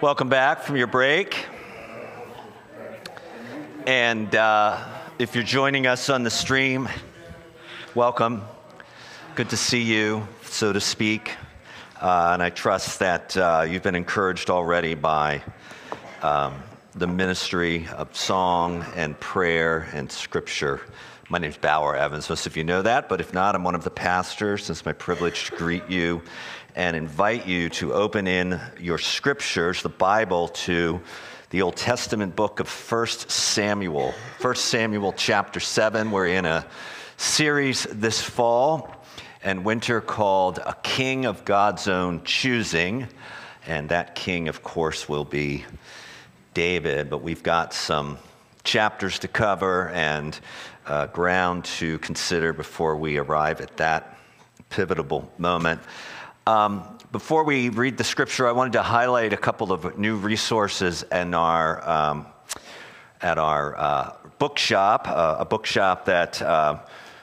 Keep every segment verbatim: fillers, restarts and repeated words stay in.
Welcome back from your break. And uh, if you're joining us on the stream, welcome. Good to see you, so to speak. Uh, and I trust that uh, you've been encouraged already by um, the ministry of song and prayer and scripture. My name's Bauer Evans. Most of you know that, but if not, I'm one of the pastors. It's my privilege to greet you and invite you to open in your scriptures, the Bible, to the Old Testament book of First Samuel. First Samuel chapter seven. We're in a series this fall and winter called A King of God's Own Choosing. And that king, of course, will be David. But we've got some chapters to cover and uh, ground to consider before we arrive at that pivotal moment. Um, before we read the scripture, I wanted to highlight a couple of new resources in our, um, at our uh, bookshop, uh, a bookshop that uh,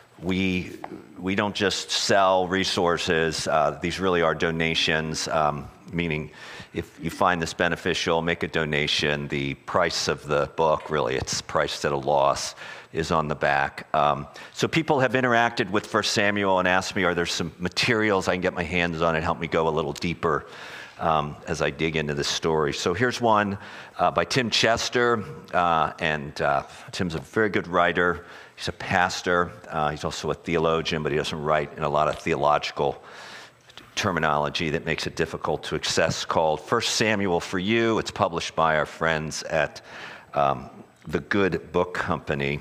we, we don't just sell resources. Uh, these really are donations, um, meaning if you find this beneficial, make a donation. The price of the book, really, it's priced at a loss, is on the back. Um, so people have interacted with First Samuel and asked me, are there some materials I can get my hands on and help me go a little deeper um, as I dig into this story. So here's one uh, by Tim Chester, uh, and uh, Tim's a very good writer. He's a pastor. Uh, he's also a theologian, but he doesn't write in a lot of theological terminology that makes it difficult to access, called First Samuel for You. It's published by our friends at um, the Good Book Company.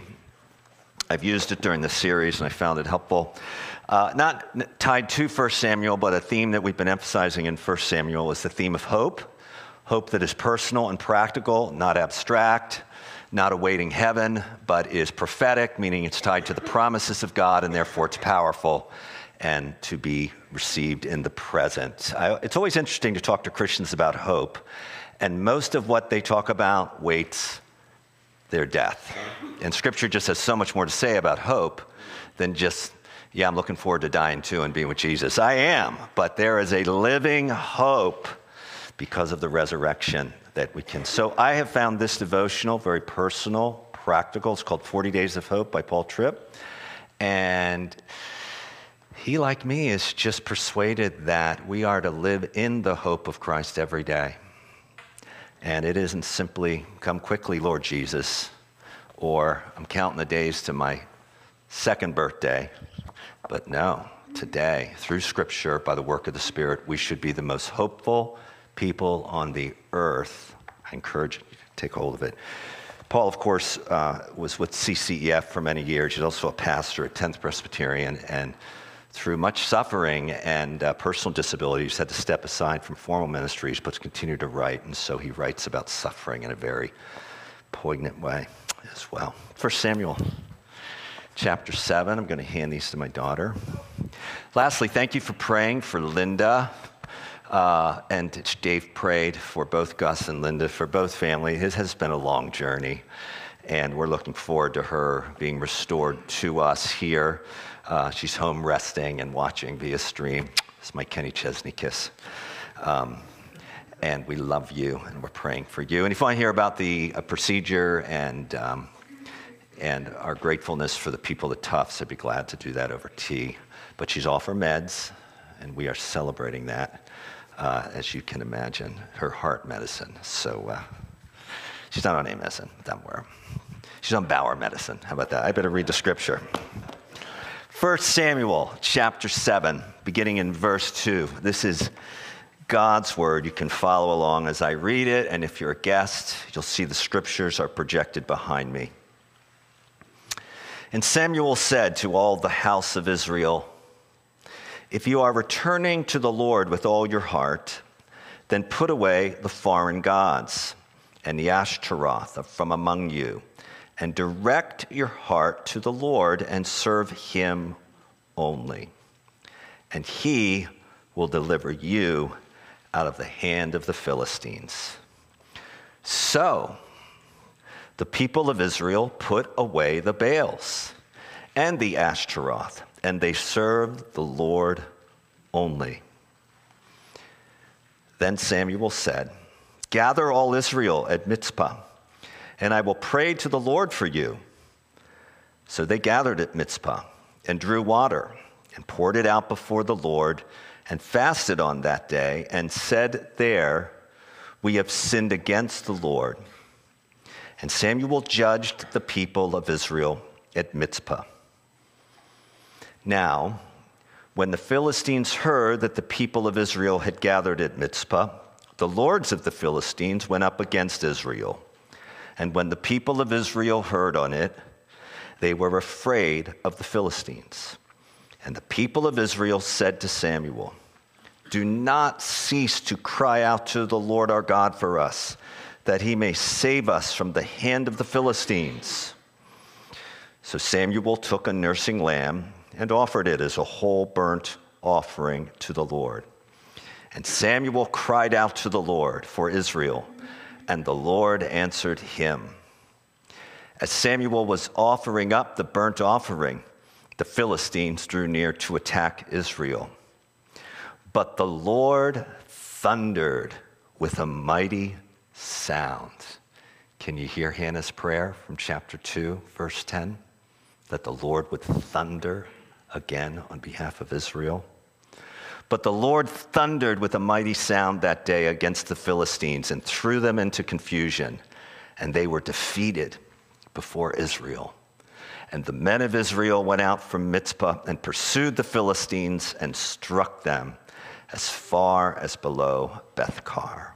I've used it during the series, and I found it helpful. Uh, not tied to First Samuel, but a theme that we've been emphasizing in First Samuel is the theme of hope. Hope that is personal and practical, not abstract, not awaiting heaven, but is prophetic, meaning it's tied to the promises of God, and therefore it's powerful and to be received in the present. I, it's always interesting to talk to Christians about hope, and most of what they talk about waits their death. And Scripture just has so much more to say about hope than just, yeah, I'm looking forward to dying too and being with Jesus. I am, but there is a living hope because of the resurrection that we can. So I have found this devotional very personal, practical. It's called forty Days of Hope by Paul Tripp. And he, like me, is just persuaded that we are to live in the hope of Christ every day. And it isn't simply, come quickly, Lord Jesus, or I'm counting the days to my second birthday. But no, today, through Scripture, by the work of the Spirit, we should be the most hopeful people on the earth. I encourage you to take hold of it. Paul, of course, uh, was with C C E F for many years. He's also a pastor at tenth Presbyterian, and through much suffering and uh, personal disabilities, had to step aside from formal ministries, but continued to write. And so he writes about suffering in a very poignant way as well. First Samuel chapter seven. I'm going to hand these to my daughter. Lastly, thank you for praying for Linda. Uh, and Dave prayed for both Gus and Linda, for both families. It has been a long journey, and we're looking forward to her being restored to us here. Uh, she's home resting and watching via stream. It's my Kenny Chesney kiss. Um, and we love you, and we're praying for you. And if you want to hear about the uh, procedure and um, and our gratefulness for the people at Tufts, I'd be glad to do that over tea. But she's off her meds, and we are celebrating that, uh, as you can imagine, her heart medicine. So uh, she's not on A medicine, don't worry. She's on Bauer medicine. How about that? I better read the scripture. First Samuel chapter seven, beginning in verse two. This is God's word. You can follow along as I read it, and if you're a guest, you'll see the scriptures are projected behind me. And Samuel said to all the house of Israel, if you are returning to the Lord with all your heart, then put away the foreign gods and the Ashtaroth from among you, and direct your heart to the Lord and serve him only. And he will deliver you out of the hand of the Philistines. So the people of Israel put away the Baals and the Ashtaroth, and they served the Lord only. Then Samuel said, Gather all Israel at Mizpah, and I will pray to the Lord for you." So they gathered at Mizpah and drew water and poured it out before the Lord and fasted on that day and said there, "We have sinned against the Lord." And Samuel judged the people of Israel at Mizpah. Now, when the Philistines heard that the people of Israel had gathered at Mizpah, the lords of the Philistines went up against Israel. And when the people of Israel heard on it, they were afraid of the Philistines. And the people of Israel said to Samuel, "Do not cease to cry out to the Lord our God for us, that he may save us from the hand of the Philistines." So Samuel took a nursing lamb and offered it as a whole burnt offering to the Lord. And Samuel cried out to the Lord for Israel, and the Lord answered him. As Samuel was offering up the burnt offering, the Philistines drew near to attack Israel. But the Lord thundered with a mighty sound. Can you hear Hannah's prayer from chapter two, verse ten? That the Lord would thunder again on behalf of Israel. But the Lord thundered with a mighty sound that day against the Philistines and threw them into confusion, and they were defeated before Israel. And the men of Israel went out from Mizpah and pursued the Philistines and struck them as far as below Beth-kar.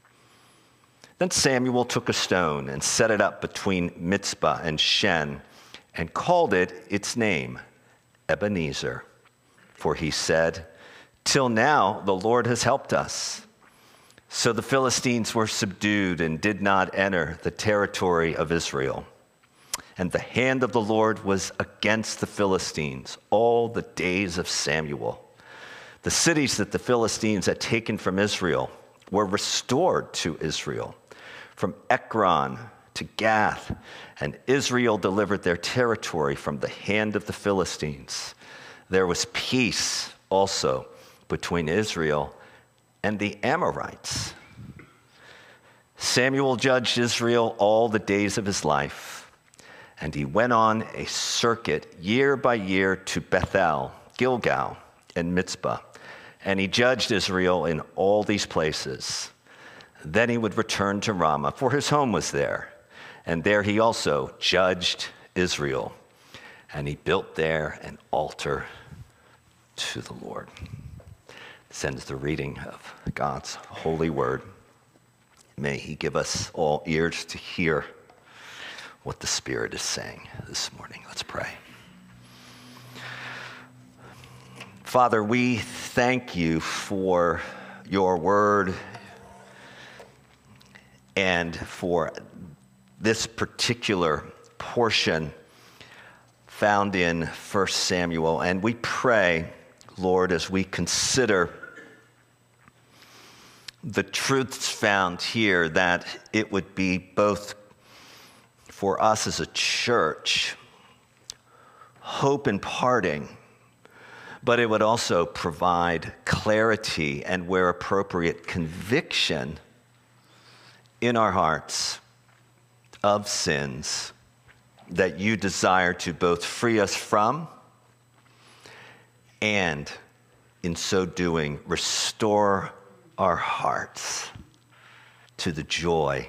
Then Samuel took a stone and set it up between Mizpah and Shen and called it its name, Ebenezer. For he said, "Till now the Lord has helped us." So the Philistines were subdued and did not enter the territory of Israel. And the hand of the Lord was against the Philistines all the days of Samuel. The cities that the Philistines had taken from Israel were restored to Israel, from Ekron to Gath, and Israel delivered their territory from the hand of the Philistines. There was peace also between Israel and the Amorites. Samuel judged Israel all the days of his life, and he went on a circuit year by year to Bethel, Gilgal, and Mizpah, and he judged Israel in all these places. Then he would return to Ramah, for his home was there, and there he also judged Israel, and he built there an altar to the Lord. This ends the reading of God's holy word. May he give us all ears to hear what the Spirit is saying this morning. Let's pray. Father, we thank you for your word and for this particular portion found in First Samuel. And we pray, Lord, as we consider the truths found here, that it would be both for us as a church hope imparting, but it would also provide clarity and, where appropriate, conviction in our hearts of sins that you desire to both free us from and, in so doing, restore our hearts to the joy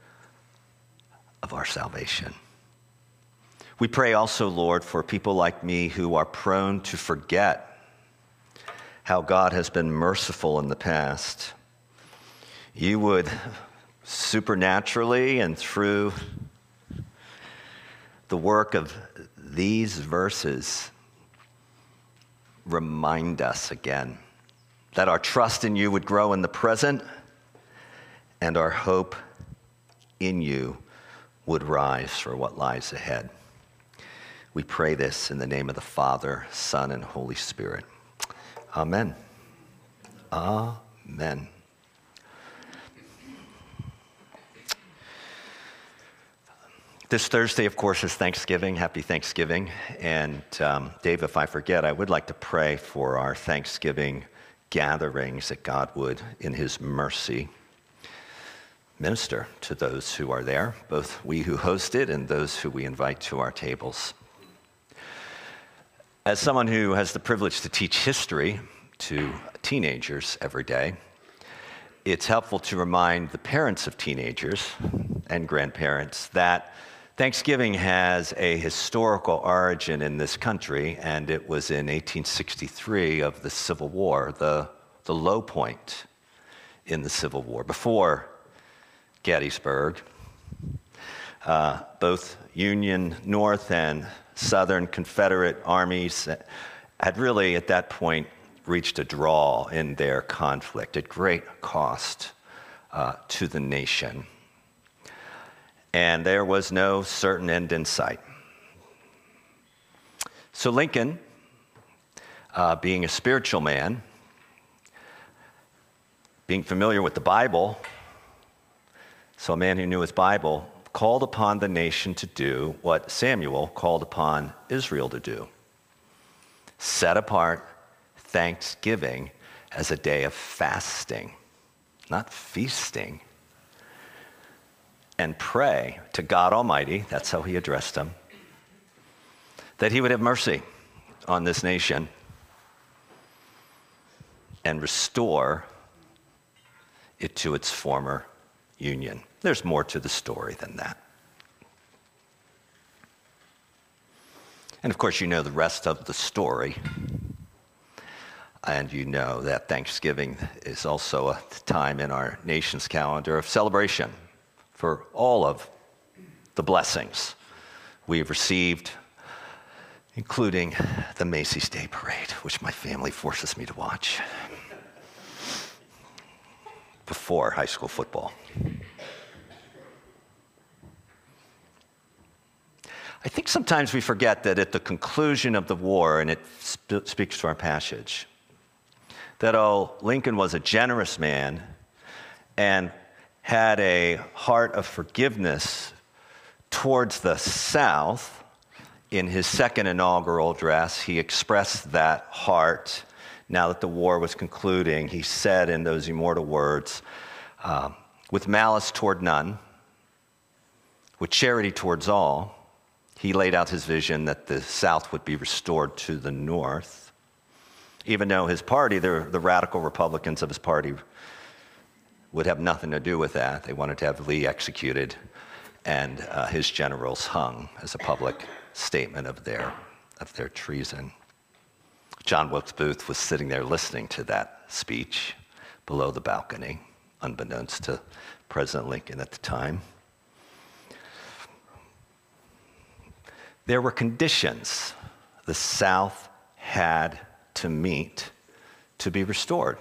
of our salvation. We pray also, Lord, for people like me who are prone to forget how God has been merciful in the past. You would supernaturally and through the work of these verses remind us again that our trust in you would grow in the present and our hope in you would rise for what lies ahead. We pray this in the name of the Father, Son, and Holy Spirit. Amen. Amen. This Thursday, of course, is Thanksgiving. Happy Thanksgiving. And um, Dave, if I forget, I would like to pray for our Thanksgiving gatherings, that God would, in his mercy, minister to those who are there, both we who host it and those who we invite to our tables. As someone who has the privilege to teach history to teenagers every day, it's helpful to remind the parents of teenagers and grandparents that Thanksgiving has a historical origin in this country, and it was in eighteen sixty-three of the Civil War, the, the low point in the Civil War, before Gettysburg. Uh, both Union North and Southern Confederate armies had really, at that point, reached a draw in their conflict at great cost uh, to the nation. And there was no certain end in sight. So Lincoln, uh, being a spiritual man, being familiar with the Bible, so a man who knew his Bible, called upon the nation to do what Samuel called upon Israel to do: set apart Thanksgiving as a day of fasting, not feasting, and pray to God Almighty, that's how he addressed them, that he would have mercy on this nation and restore it to its former union. There's more to the story than that. And of course, you know the rest of the story. And you know that Thanksgiving is also a time in our nation's calendar of celebration for all of the blessings we've received, including the Macy's Day Parade, which my family forces me to watch before high school football. I think sometimes we forget that at the conclusion of the war, and it sp- speaks to our passage, that oh, Lincoln was a generous man and had a heart of forgiveness towards the South. In his second inaugural address, he expressed that heart. Now that the war was concluding, he said in those immortal words, uh, with malice toward none, with charity towards all, he laid out his vision that the South would be restored to the North, even though his party, the, the radical Republicans of his party, would have nothing to do with that. They wanted to have Lee executed and uh, his generals hung as a public statement of their, of their treason. John Wilkes Booth was sitting there listening to that speech below the balcony, unbeknownst to President Lincoln at the time. There were conditions the South had to meet to be restored.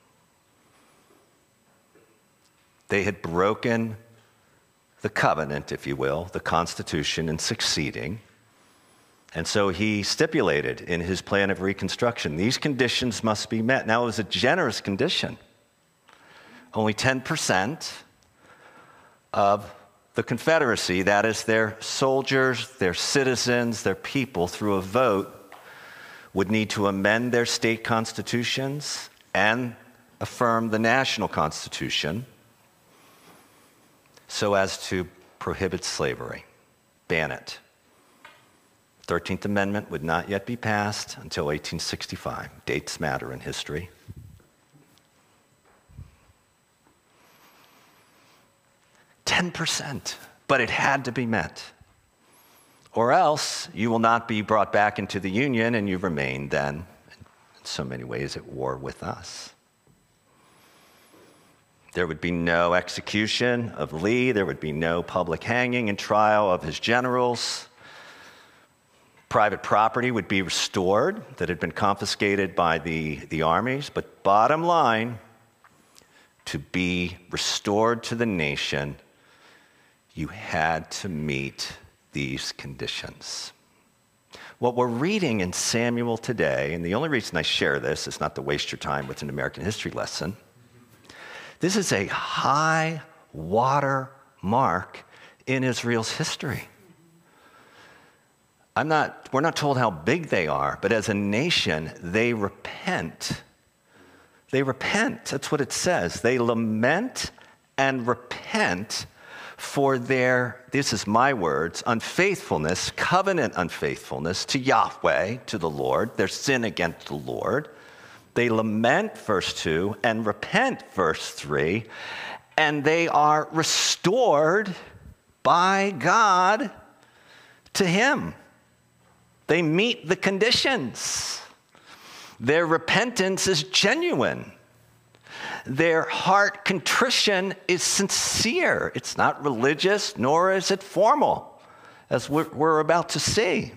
They had broken the covenant, if you will, the Constitution, in succeeding. And so he stipulated in his plan of reconstruction, these conditions must be met. Now, it was a generous condition. Only ten percent of the Confederacy, that is their soldiers, their citizens, their people, through a vote, would need to amend their state constitutions and affirm the national constitution so as to prohibit slavery, ban it. thirteenth Amendment would not yet be passed until eighteen sixty-five. Dates matter in history. ten percent, but it had to be met. Or else you will not be brought back into the Union, and you remain then, in so many ways, at war with us. There would be no execution of Lee. There would be no public hanging and trial of his generals. Private property would be restored that had been confiscated by the, the armies. But bottom line, to be restored to the nation, you had to meet these conditions. What we're reading in Samuel today, and the only reason I share this is not to waste your time with an American history lesson, this is a high water mark in Israel's history. I'm not, we're not told how big they are, but as a nation, they repent. They repent, that's what it says. They lament and repent repent for their, this is my words, unfaithfulness, covenant unfaithfulness to Yahweh, to the Lord, their sin against the Lord. They lament, verse two, and repent, verse three, and they are restored by God to him. They meet the conditions. Their repentance is genuine. Their heart contrition is sincere. It's not religious, nor is it formal, as we're, we're about to see.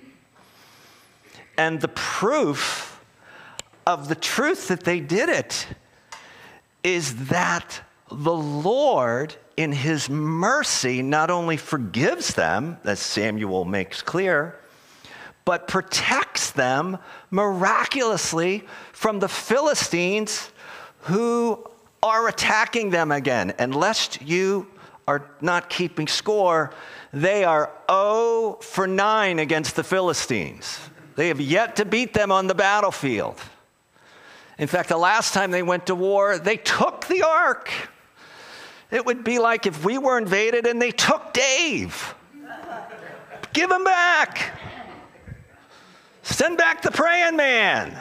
And the proof of the truth that they did it is that the Lord, in his mercy, not only forgives them, as Samuel makes clear, but protects them miraculously from the Philistines who are attacking them again. And lest you are not keeping score, they are zero for nine against the Philistines. They have yet to beat them on the battlefield. In fact, the last time they went to war, they took the ark. It would be like if we were invaded and they took Dave. Give him back. Send back the praying man.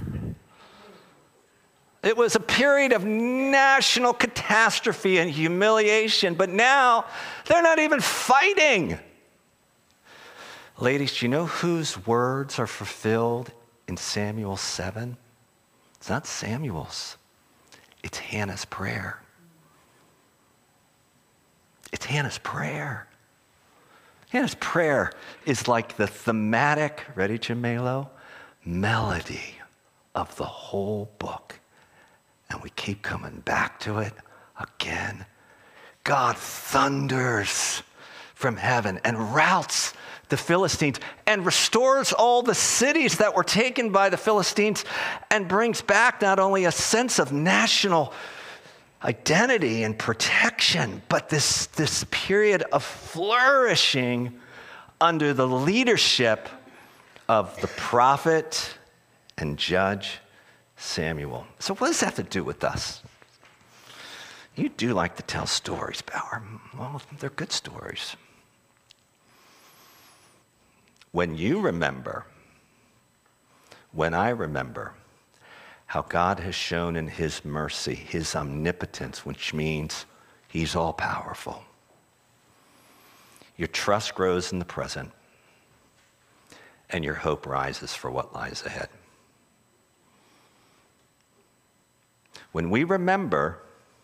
It was a period of national catastrophe and humiliation, but now they're not even fighting. Ladies, do you know whose words are fulfilled in Samuel seven? It's not Samuel's. It's Hannah's prayer. It's Hannah's prayer. Hannah's prayer is like the thematic, ready, Jim Malo, melody of the whole book. And we keep coming back to it again. God thunders from heaven and routs the Philistines and restores all the cities that were taken by the Philistines and brings back not only a sense of national identity and protection, but this, this period of flourishing under the leadership of the prophet and judge Samuel. So what does that have to do with us? You do like to tell stories, Bauer. Well, they're good stories. When you remember, when I remember, how God has shown in his mercy, his omnipotence, which means he's all powerful. Your trust grows in the present, and your hope rises for what lies ahead. When we remember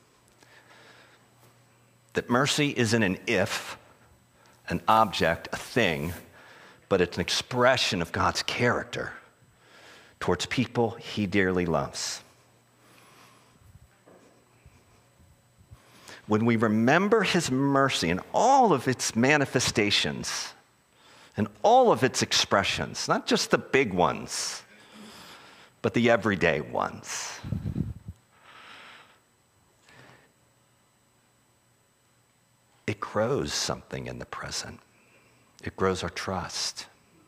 that mercy isn't an if, an object, a thing, but it's an expression of God's character towards people he dearly loves. When we remember his mercy in all of its manifestations and all of its expressions, not just the big ones, but the everyday ones, it grows something in the present. It grows our trust.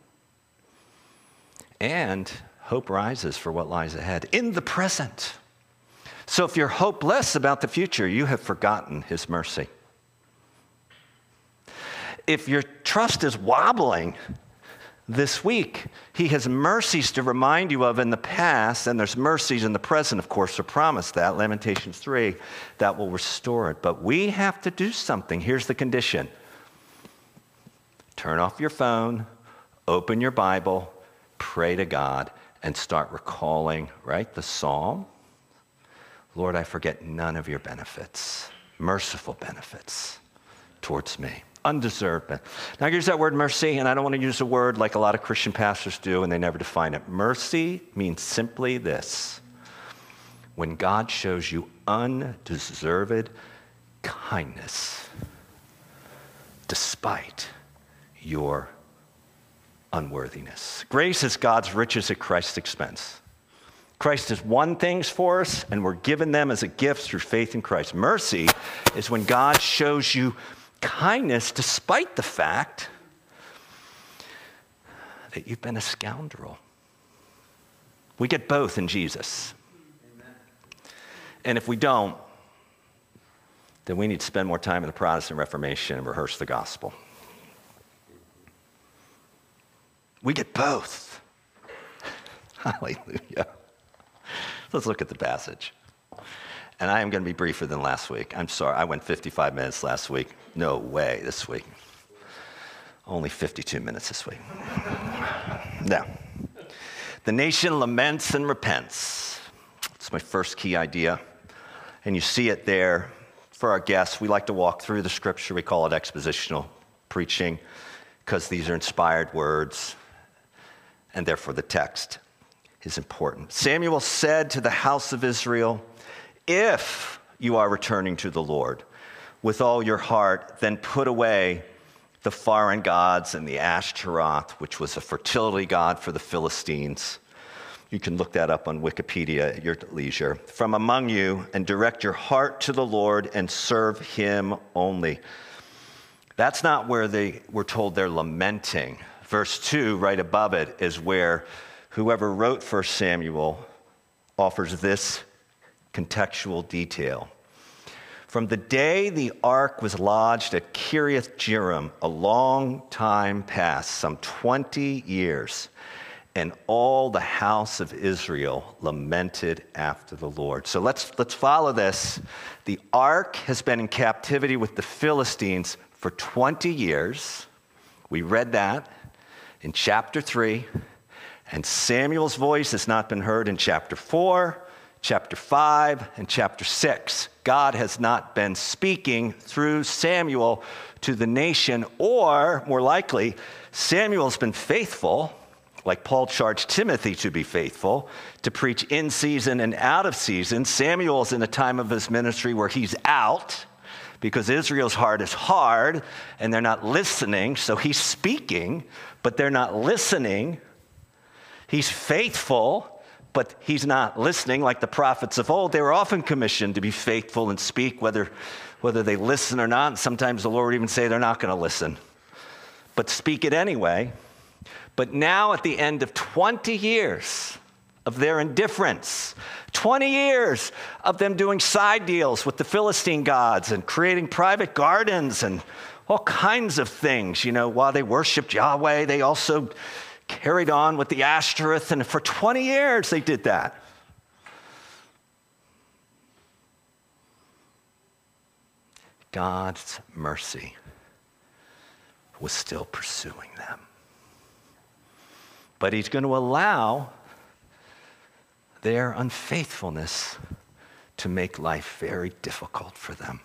And hope rises for what lies ahead in the present. So if you're hopeless about the future, you have forgotten his mercy. If your trust is wobbling this week, he has mercies to remind you of in the past, and there's mercies in the present, of course, are promised that, Lamentations three, that will restore it. But we have to do something. Here's the condition. Turn off your phone, open your Bible, pray to God, and start recalling, right, the psalm. Lord, I forget none of your benefits, merciful benefits towards me, undeserved. Now here's that word mercy, and I don't want to use a word like a lot of Christian pastors do, and they never define it. Mercy means simply this: when God shows you undeserved kindness despite your unworthiness. Grace is God's riches at Christ's expense. Christ has won things for us, and we're given them as a gift through faith in Christ. Mercy is when God shows you kindness despite the fact that you've been a scoundrel. We get both in Jesus. Amen. And if we don't, then we need to spend more time in the Protestant Reformation and rehearse the gospel. We get both. Hallelujah. Let's look at the passage. And I am going to be briefer than last week. I'm sorry, I went fifty-five minutes last week. No way this week. Only fifty-two minutes this week. Now, the nation laments and repents. That's my first key idea. And you see it there. For our guests, we like to walk through the scripture. We call it expositional preaching because these are inspired words, and therefore the text is important. Samuel said to the house of Israel, if you are returning to the Lord with all your heart, then put away the foreign gods and the Ashtaroth, which was a fertility god for the Philistines. You can look that up on Wikipedia at your leisure. From among you, and direct your heart to the Lord and serve him only. That's not where they were told they're lamenting. Verse two, right above it, is where whoever wrote First Samuel offers this contextual detail. From the day the ark was lodged at Kiriath Jearim, a long time passed, some twenty years, and all the house of Israel lamented after the Lord. So let's, let's follow this. The ark has been in captivity with the Philistines for twenty years. We read that in chapter three. And Samuel's voice has not been heard in chapter four, chapter five, and chapter six. God has not been speaking through Samuel to the nation, or more likely, Samuel's been faithful, like Paul charged Timothy to be faithful, to preach in season and out of season. Samuel's in a time of his ministry where he's out because Israel's heart is hard and they're not listening. So he's speaking, but they're not listening. He's faithful, but he's not listening. Like the prophets of old, they were often commissioned to be faithful and speak, whether, whether they listen or not. And sometimes the Lord would even say they're not going to listen, but speak it anyway. But now at the end of twenty years of their indifference, twenty years of them doing side deals with the Philistine gods and creating private gardens and all kinds of things, you know, while they worshiped Yahweh, they also carried on with the Ashtoreth, and for twenty years they did that. God's mercy was still pursuing them. But he's going to allow their unfaithfulness to make life very difficult for them.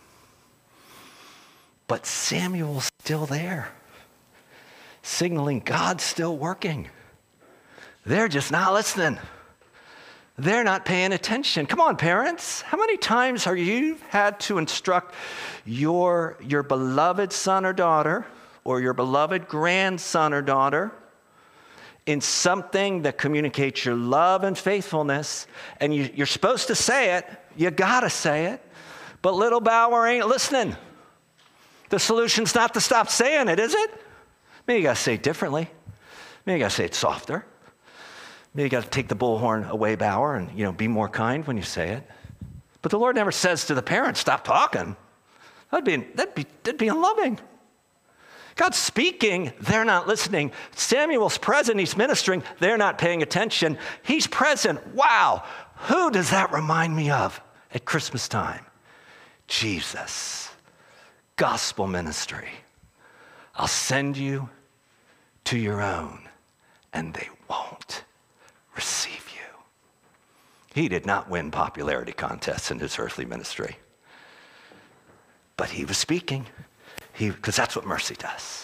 But Samuel's still there, signaling God's still working. They're just not listening. They're not paying attention. Come on, parents. How many times have you had to instruct your, your beloved son or daughter or your beloved grandson or daughter in something that communicates your love and faithfulness, and you, you're supposed to say it, you gotta say it, but little Bauer ain't listening. The solution's not to stop saying it, is it? Maybe you gotta say it differently. Maybe you gotta say it softer. Maybe you gotta take the bullhorn away, Bauer, and you know, be more kind when you say it. But the Lord never says to the parents, stop talking. That'd be, that'd be, that'd be unloving. God's speaking, they're not listening. Samuel's present, he's ministering, they're not paying attention. He's present. Wow, who does that remind me of at Christmas time? Jesus, gospel ministry. I'll send you to your own, and they won't receive you. He did not win popularity contests in his earthly ministry, but he was speaking. Because that's what mercy does.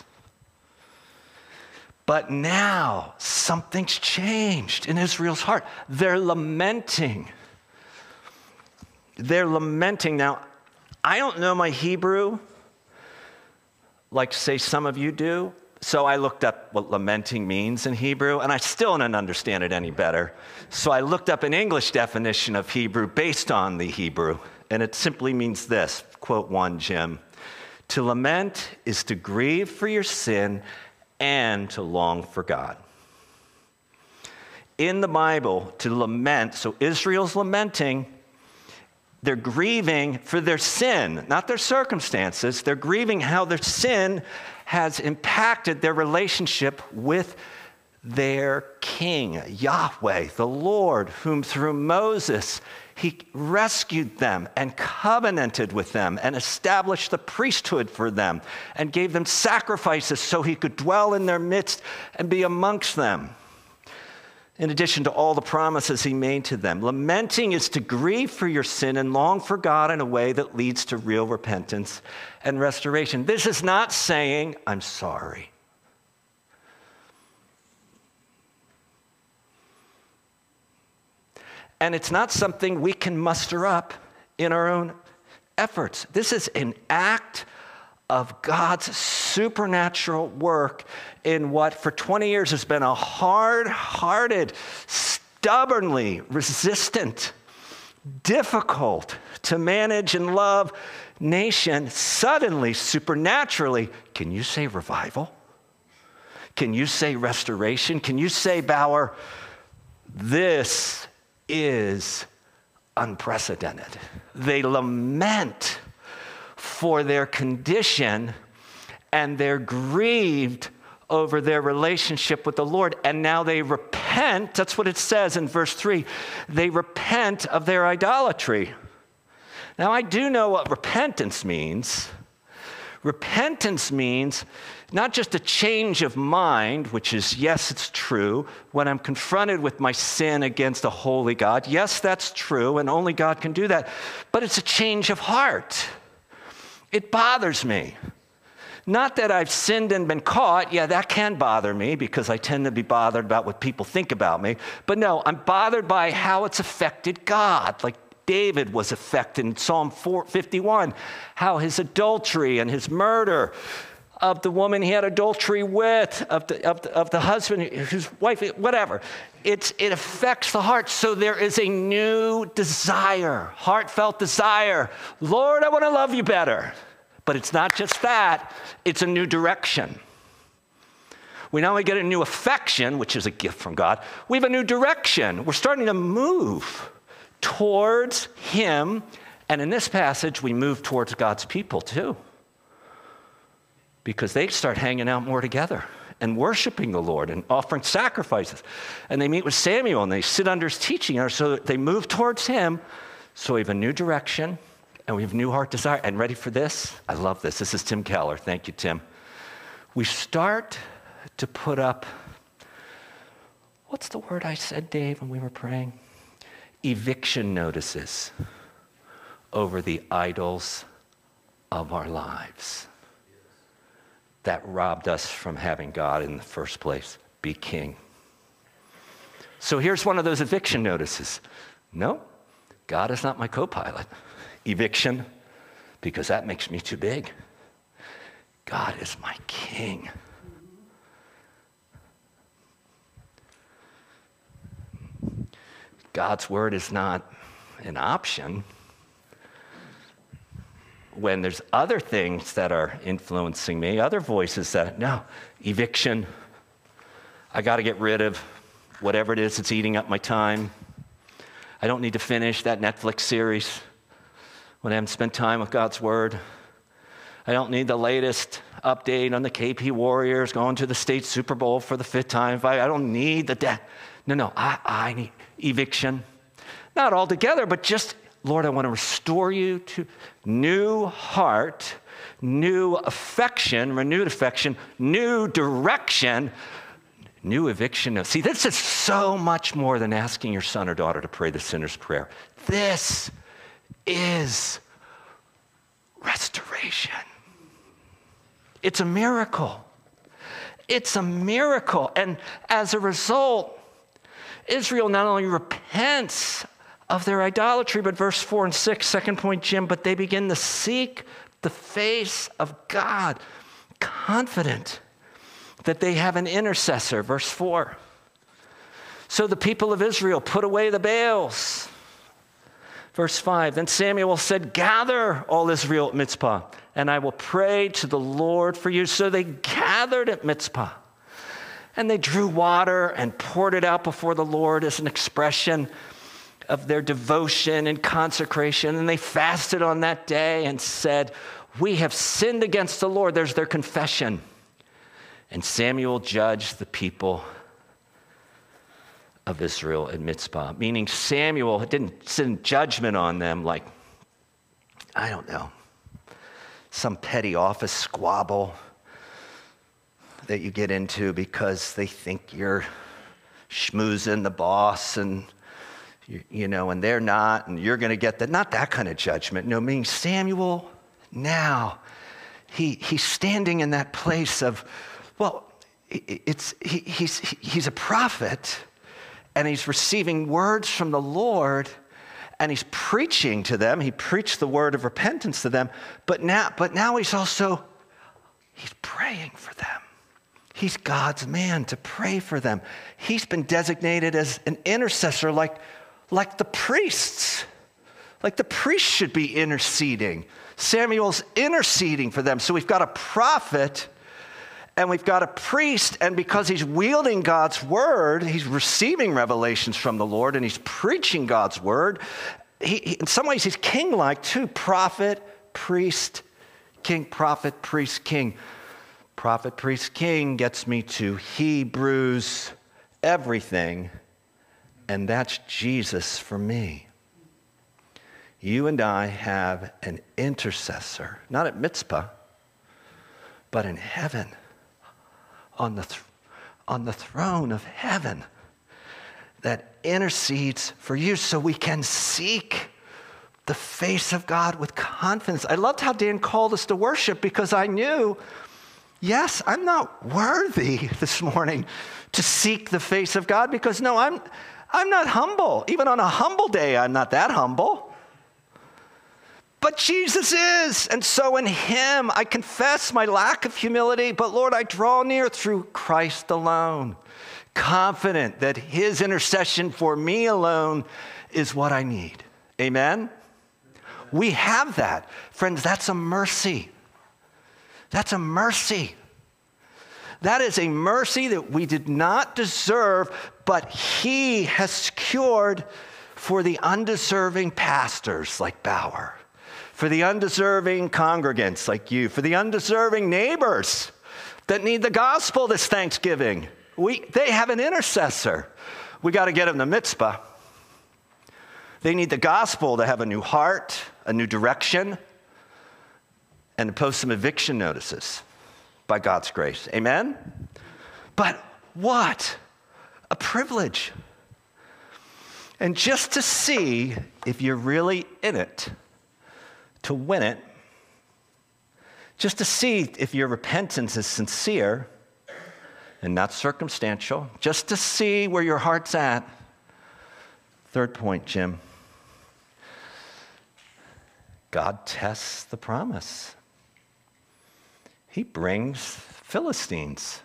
But now something's changed in Israel's heart. They're lamenting. They're lamenting. Now, I don't know my Hebrew like, say, some of you do. So I looked up what lamenting means in Hebrew, and I still didn't understand it any better. So I looked up an English definition of Hebrew based on the Hebrew, and it simply means this. Quote one, Jim. To lament is to grieve for your sin and to long for God. In the Bible, to lament, so Israel's lamenting, They're grieving for their sin, not their circumstances. They're grieving how their sin has impacted their relationship with their king, Yahweh, the Lord, whom through Moses he rescued them and covenanted with them and established the priesthood for them and gave them sacrifices so he could dwell in their midst and be amongst them. In addition to all the promises he made to them. Lamenting is to grieve for your sin and long for God in a way that leads to real repentance and restoration. This is not saying, I'm sorry. And it's not something we can muster up in our own efforts. This is an act of God's supernatural work in what for twenty years has been a hard-hearted, stubbornly resistant, difficult to manage and love nation. Suddenly, supernaturally, can you say revival? Can you say restoration? Can you say, Bauer, this is unprecedented. They lament for their condition, and they're grieved over their relationship with the Lord. And now they repent. That's what it says in verse three. They repent of their idolatry. Now, I do know what repentance means. Repentance means not just a change of mind, which is, yes, it's true, when I'm confronted with my sin against a holy God. Yes, that's true, and only God can do that. But it's a change of heart. It bothers me. Not that I've sinned and been caught. Yeah, that can bother me because I tend to be bothered about what people think about me. But no, I'm bothered by how it's affected God. Like David was affected in Psalm fifty-one, how his adultery and his murder of the woman he had adultery with, of the, of the, of the husband, his wife, whatever. It's, it affects the heart. So there is a new desire, heartfelt desire. Lord, I want to love you better. But it's not just that, it's a new direction. We not only get a new affection, which is a gift from God, we have a new direction. We're starting to move towards him. And in this passage, we move towards God's people too. Because they start hanging out more together and worshiping the Lord and offering sacrifices. And they meet with Samuel and they sit under his teaching. So they move towards him. So we have a new direction and we have new heart desire. And ready for this? I love this. This is Tim Keller. Thank you, Tim. We start to put up, what's the word I said, Dave, when we were praying? Eviction notices over the idols of our lives that robbed us from having God in the first place be king. So here's one of those eviction notices. No, God is not my co-pilot. Eviction, because that makes me too big. God is my king. God's word is not an option when there's other things that are influencing me, other voices that, no, eviction. I got to get rid of whatever it is that's eating up my time. I don't need to finish that Netflix series when I haven't spent time with God's word. I don't need the latest update on the K P Warriors going to the state Super Bowl for the fifth time. I don't need the death. No, no, I, I need eviction. Not altogether, but just, Lord, I want to restore you to new heart, new affection, renewed affection, new direction, new eviction. See, this is so much more than asking your son or daughter to pray the sinner's prayer. This is restoration. It's a miracle. It's a miracle. And as a result, Israel not only repents of their idolatry, but verse four and six, second point, Jim, but they begin to seek the face of God, confident that they have an intercessor, verse four. So the people of Israel put away the Baals. Verse five, then Samuel said, gather all Israel at Mizpah, and I will pray to the Lord for you. So they gathered at Mizpah, and they drew water and poured it out before the Lord as an expression of their devotion and consecration, and they fasted on that day and said, "We have sinned against the Lord." There's their confession. And Samuel judged the people of Israel at Mizpah, meaning Samuel didn't send judgment on them like, I don't know, some petty office squabble that you get into because they think you're schmoozing the boss and, you, you know, and they're not, and you're going to get that. Not that kind of judgment. No, meaning Samuel now, he he's standing in that place of, well, it's he, he's he's a prophet, and he's receiving words from the Lord, and he's preaching to them. He preached the word of repentance to them, but now, but now he's also, he's praying for them. He's God's man to pray for them. He's been designated as an intercessor like, like the priests. Like the priests should be interceding. Samuel's interceding for them. So we've got a prophet and we've got a priest, and because he's wielding God's word, he's receiving revelations from the Lord, and he's preaching God's word. He, he, in some ways, he's king-like too. Prophet, priest, king, prophet, priest, king. Prophet, priest, king gets me to Hebrews everything, and that's Jesus for me. You and I have an intercessor, not at Mizpah, but in heaven. On the, th- on the throne of heaven that intercedes for you so we can seek the face of God with confidence. I loved how Dan called us to worship because I knew, yes, I'm not worthy this morning to seek the face of God because no, I'm, I'm not humble. Even on a humble day, I'm not that humble. But Jesus is, and so in him I confess my lack of humility, but Lord, I draw near through Christ alone, confident that his intercession for me alone is what I need. Amen? We have that. Friends, that's a mercy. That's a mercy. That is a mercy that we did not deserve, but he has secured for the undeserving pastors like Bauer, for the undeserving congregants like you, for the undeserving neighbors that need the gospel this Thanksgiving. We, they have an intercessor. We got to get them to Mizpah. They need the gospel to have a new heart, a new direction, and to post some eviction notices by God's grace. Amen? But what a privilege. And just to see if you're really in it, to win it, just to see if your repentance is sincere and not circumstantial, just to see where your heart's at. Third point, Jim. God tests the promise. He brings Philistines.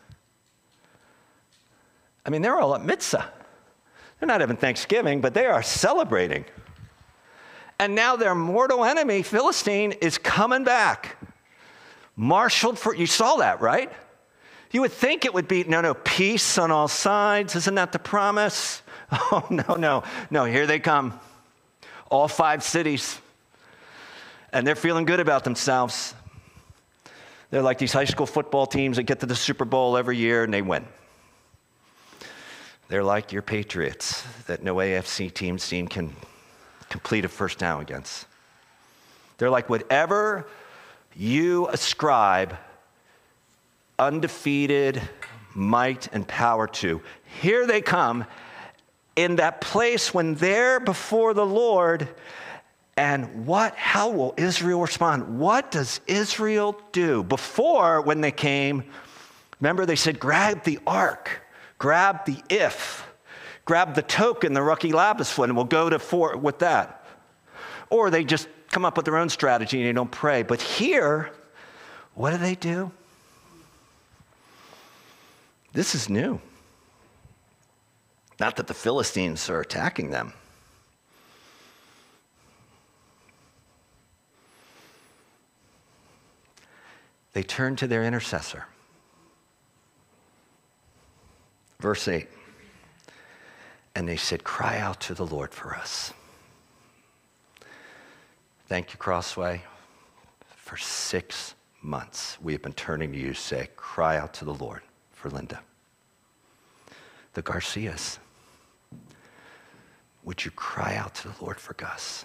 I mean, they're all at Mizpah. They're not having Thanksgiving, but they are celebrating. And now their mortal enemy, Philistine, is coming back. Marshaled for, you saw that, right? You would think it would be, no, no, peace on all sides. Isn't that the promise? Oh, no, no, no, here they come. All five cities. And they're feeling good about themselves. They're like these high school football teams that get to the Super Bowl every year and they win. They're like your Patriots that no A F C team team can complete a first down against. They're like whatever you ascribe undefeated might and power to. Here they come in that place when they're before the Lord. And what, how will Israel respond? What does Israel do? Before, when they came, remember they said, grab the ark, grab the if, grab the token, the Rocky Lapis one, and we'll go to four with that. Or they just come up with their own strategy and they don't pray. But here, what do they do? This is new. Not that the Philistines are attacking them. They turn to their intercessor. Verse eight. And they said, cry out to the Lord for us. Thank you, Crossway. For six months, we have been turning to you to say, cry out to the Lord for Linda. The Garcias, would you cry out to the Lord for Gus?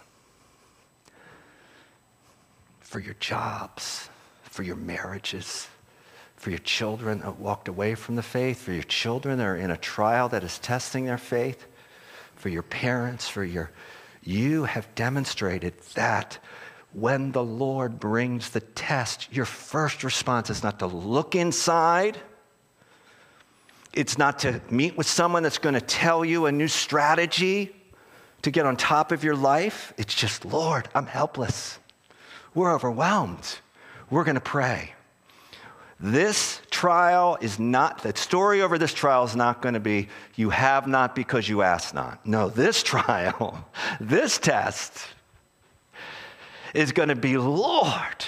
For your jobs, for your marriages, for your children that walked away from the faith, for your children that are in a trial that is testing their faith, for your parents, for your, you have demonstrated that when the Lord brings the test, your first response is not to look inside. It's not to meet with someone that's going to tell you a new strategy to get on top of your life. It's just, Lord, I'm helpless. We're overwhelmed. We're going to pray. This trial is not, the story over this trial is not going to be, you have not because you ask not. No, this trial, this test is going to be, Lord,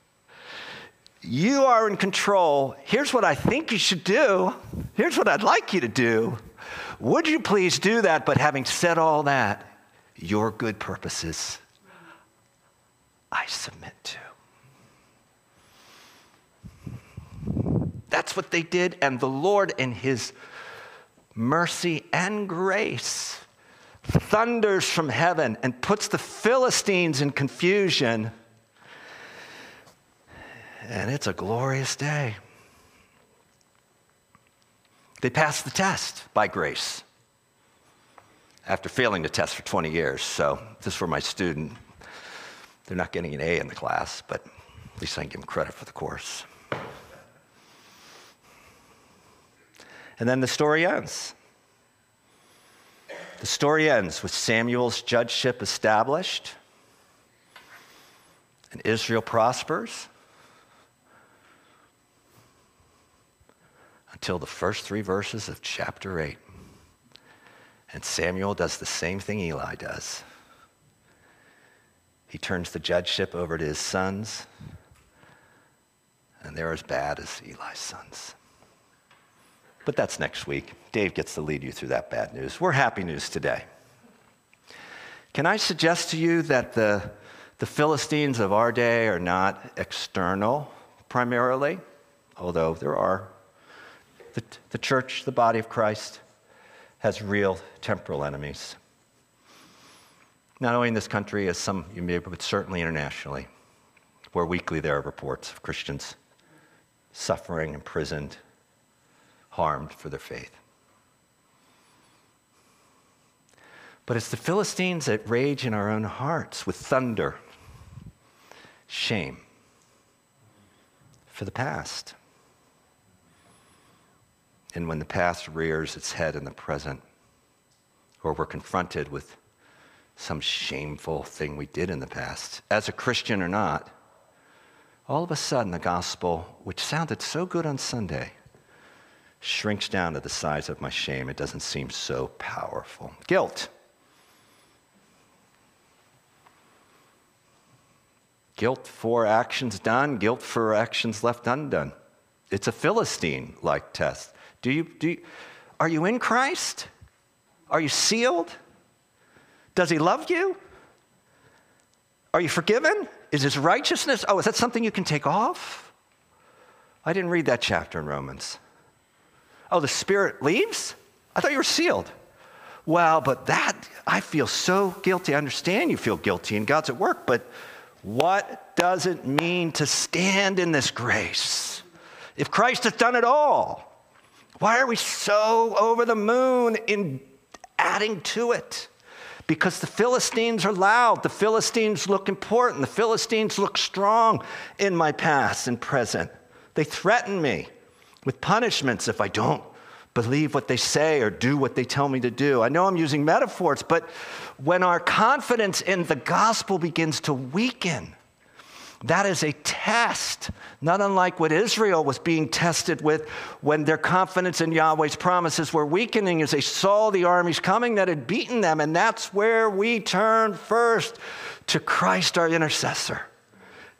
you are in control. Here's what I think you should do. Here's what I'd like you to do. Would you please do that? But having said all that, your good purposes, I submit to. That's what they did. And the Lord, in his mercy and grace, thunders from heaven and puts the Philistines in confusion. And it's a glorious day. They passed the test by grace after failing the test for twenty years. So this were my student. They're not getting an A in the class, but at least I can give them credit for the course. And then the story ends. The story ends with Samuel's judgeship established, and Israel prospers until the first three verses of chapter eight. And Samuel does the same thing Eli does. He turns the judgeship over to his sons, and they're as bad as Eli's sons. But that's next week. Dave gets to lead you through that bad news. We're happy news today. Can I suggest to you that the, the Philistines of our day are not external primarily, although there are. The, the church, the body of Christ, has real temporal enemies. Not only in this country, as some you may, but certainly internationally, where weekly there are reports of Christians suffering, imprisoned, harmed for their faith. But it's the Philistines that rage in our own hearts with thunder, shame for the past. And when the past rears its head in the present, or we're confronted with some shameful thing we did in the past, as a Christian or not, all of a sudden the gospel, which sounded so good on Sunday, shrinks down to the size of my shame. It doesn't seem so powerful. Guilt. Guilt for actions done, guilt for actions left undone. It's a Philistine-like test. Do you, do you, are you in Christ? Are you sealed? Does he love you? Are you forgiven? Is his righteousness? Oh, is that something you can take off? I didn't read that chapter in Romans. Oh, the Spirit leaves? I thought you were sealed. Well, but that, I feel so guilty. I understand you feel guilty and God's at work, but what does it mean to stand in this grace? If Christ has done it all, why are we so over the moon in adding to it? Because the Philistines are loud. The Philistines look important. The Philistines look strong in my past and present. They threaten me with punishments if I don't believe what they say or do what they tell me to do. I know I'm using metaphors, but when our confidence in the gospel begins to weaken, that is a test, not unlike what Israel was being tested with when their confidence in Yahweh's promises were weakening as they saw the armies coming that had beaten them. And that's where we turn first to Christ, our intercessor.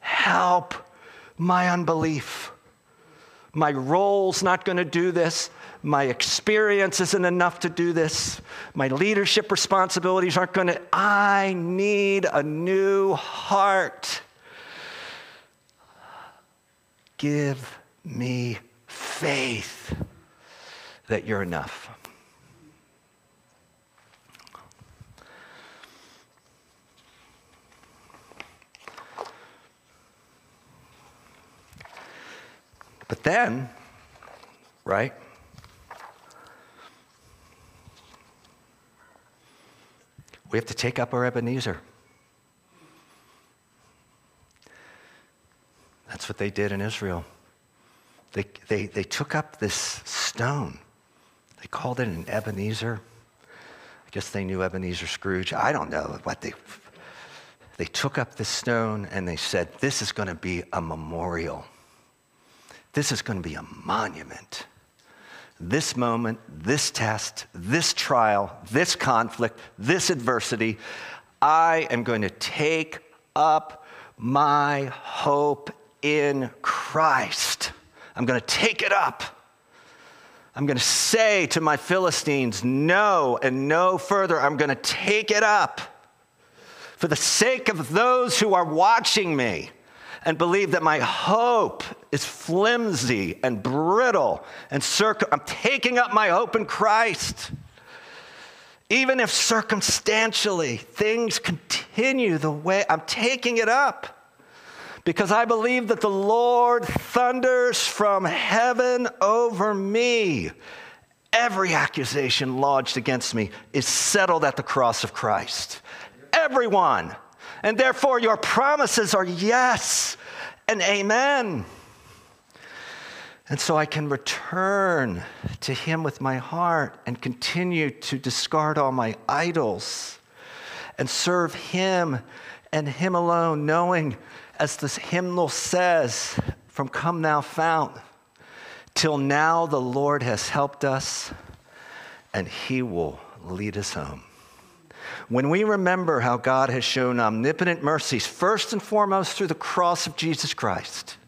Help my unbelief. My role's not going to do this. My experience isn't enough to do this. My leadership responsibilities aren't going to. I need a new heart. Give me faith that you're enough. But then, right? We have to take up our Ebenezer. That's what they did in Israel. They, they, they took up this stone. They called it an Ebenezer. I guess they knew Ebenezer Scrooge. I don't know what they... They took up this stone and they said, this is going to be a memorial. This is going to be a monument. This moment, this test, this trial, this conflict, this adversity, I am going to take up my hope in Christ. I'm going to take it up. I'm going to say to my Philistines, no and no further. I'm going to take it up for the sake of those who are watching me and believe that my hope is flimsy and brittle and circ- I'm taking up my hope in Christ. Even if circumstantially things continue the way, I'm taking it up because I believe that the Lord thunders from heaven over me. Every accusation lodged against me is settled at the cross of Christ. Everyone. And therefore, your promises are yes and amen. And so I can return to him with my heart and continue to discard all my idols and serve him and him alone, knowing, as this hymnal says, from Come Thou Fount, till now the Lord has helped us and he will lead us home. When we remember how God has shown omnipotent mercies, first and foremost through the cross of Jesus Christ,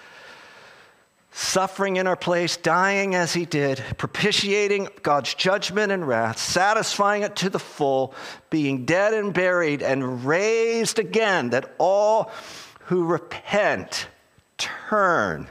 suffering in our place, dying as he did, propitiating God's judgment and wrath, satisfying it to the full, being dead and buried and raised again, that all who repent, turn,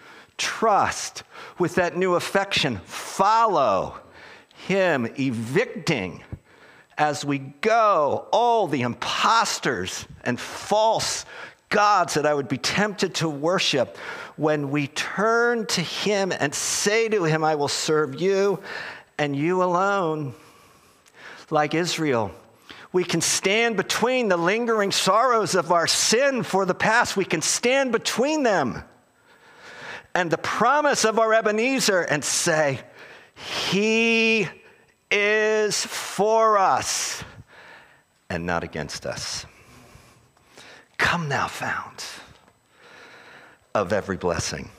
trust with that new affection, follow him, evicting as we go, all the imposters and false gods that I would be tempted to worship, when we turn to him and say to him, I will serve you and you alone, like Israel, we can stand between the lingering sorrows of our sin for the past. We can stand between them and the promise of our Ebenezer and say, he is for us and not against us. Come Thou Fount of every blessing.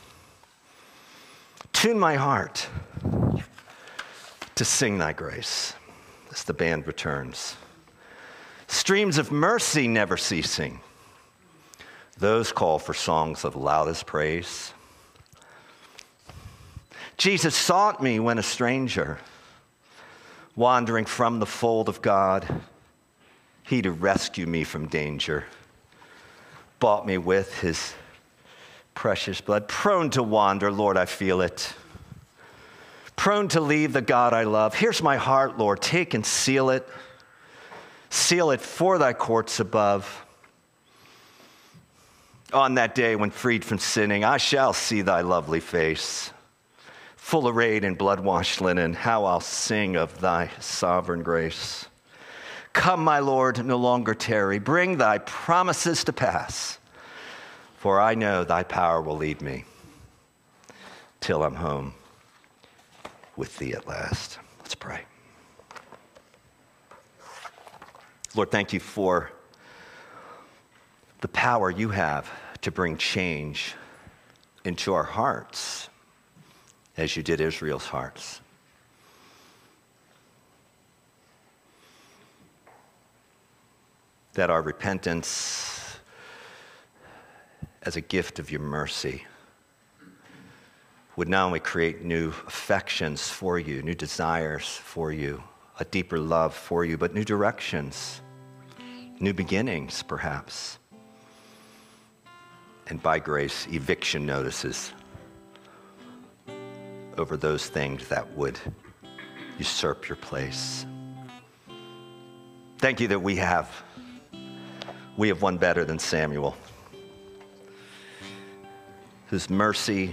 Tune my heart to sing thy grace as the band returns. Streams of mercy never ceasing. Those call for songs of loudest praise. Jesus sought me when a stranger, wandering from the fold of God, he to rescue me from danger, bought me with his precious blood. Prone to wander, Lord, I feel it. Prone to leave the God I love. Here's my heart, Lord, take and seal it. Seal it for thy courts above. On that day when freed from sinning, I shall see thy lovely face. Full arrayed in blood-washed linen, how I'll sing of thy sovereign grace. Come, my Lord, no longer tarry. Bring thy promises to pass. For I know thy power will lead me till I'm home with thee at last. Let's pray. Lord, thank you for the power you have to bring change into our hearts, as you did Israel's hearts. That our repentance, as a gift of your mercy, would not only create new affections for you, new desires for you, a deeper love for you, but new directions, new beginnings, perhaps. And by grace, eviction notices over those things that would usurp your place. Thank you that we have, we have one better than Samuel, whose mercy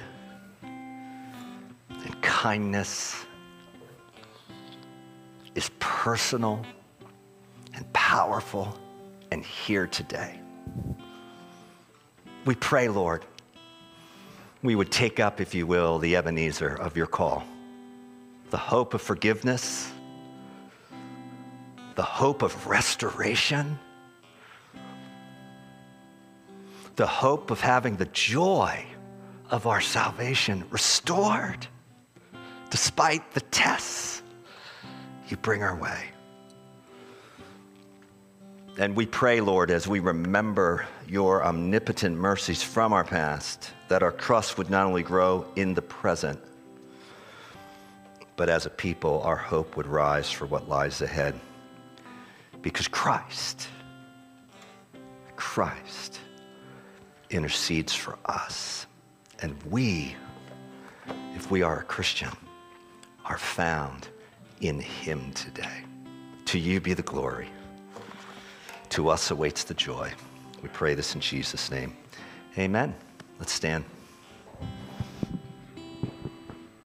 and kindness is personal and powerful and here today. We pray, Lord, we would take up, if you will, the Ebenezer of your call, the hope of forgiveness, the hope of restoration, the hope of having the joy of our salvation restored despite the tests you bring our way. And we pray, Lord, as we remember your omnipotent mercies from our past, that our trust would not only grow in the present, but as a people, our hope would rise for what lies ahead. Because Christ, Christ intercedes for us. And we, if we are a Christian, are found in him today. To you be the glory. To us awaits the joy. We pray this in Jesus' name. Amen. Let's stand.